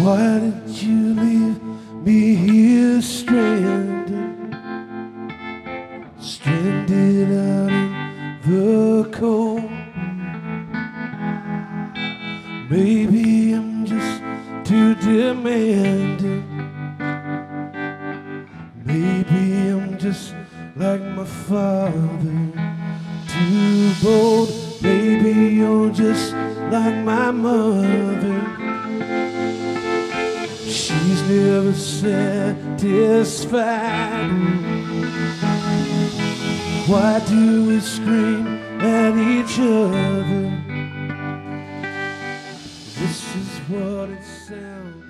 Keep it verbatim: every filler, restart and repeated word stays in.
Why did you leave me here stranded, stranded out in the cold? Maybe I'm just too demanding. Maybe I'm just like my father, too bold. Maybe you're just like my mother. She's never satisfied. Why do we scream at each other? This is what it sounds